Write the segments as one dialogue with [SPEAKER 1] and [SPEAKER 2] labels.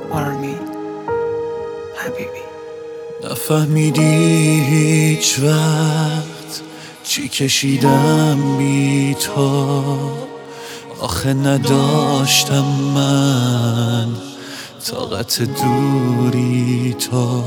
[SPEAKER 1] آرمین حبیبی.
[SPEAKER 2] نفهمیدی هیچ وقت چی کشیدم بی تو، آخه نداشتم من طاقت دوری تو.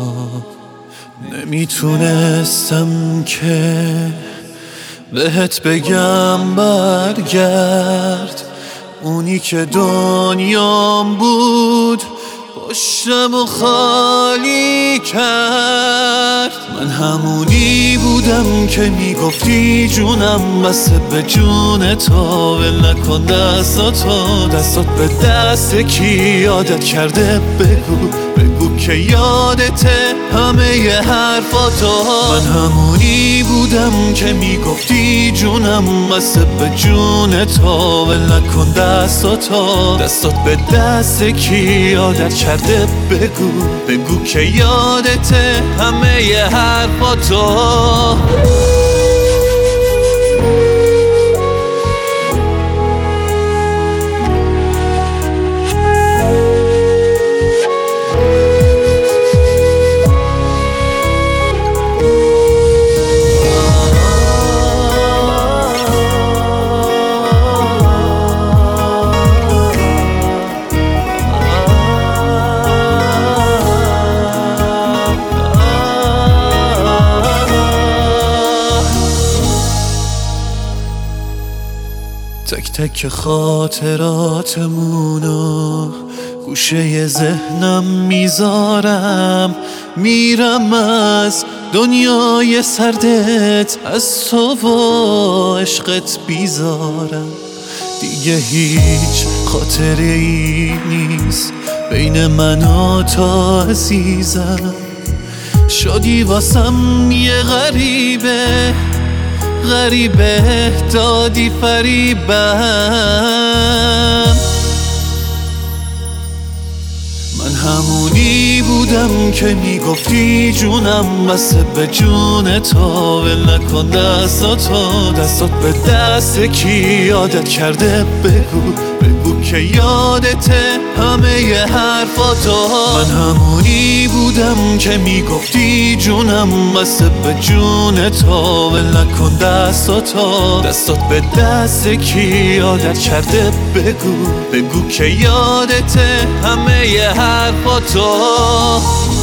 [SPEAKER 2] نمیتونستم که بهت بگم برگرد، اونی که دنیام بود پشتم و خالی کرد. من همونی بودم که میگفتی جونم بسه به جون تو، ول نکن دستاتو، دستات به دست کی یادت کرده بگو که یادته همه ی حرفاتو. من همونی بودم که میگفتی جونم بسه به جون تو، ول نکن دستاتو، دستات به دست کی یادت کرده بگو که یادته همه ی حرفاتو. تک تک خاطراتمونو گوشه ذهنم میذارم، میرم از دنیای سردت از تو و عشقت بیزارم. دیگه هیچ خاطره ای نیست بین من و تو عزیزم، شدی واسم یه غریبه دادی فریبم. من همونی بودم که میگفتی جونم بسه به جون تو، ول نکن دستاتو، دستات به دست کی یادت کرده بگو که یادته همه ی حرفاتو. من همونی بودم که میگفتی جونم بسه به جون تو، ول نکن دستاتو، دستات به دست کی یادت کرده بگو که یادته همه ی حرفاتو.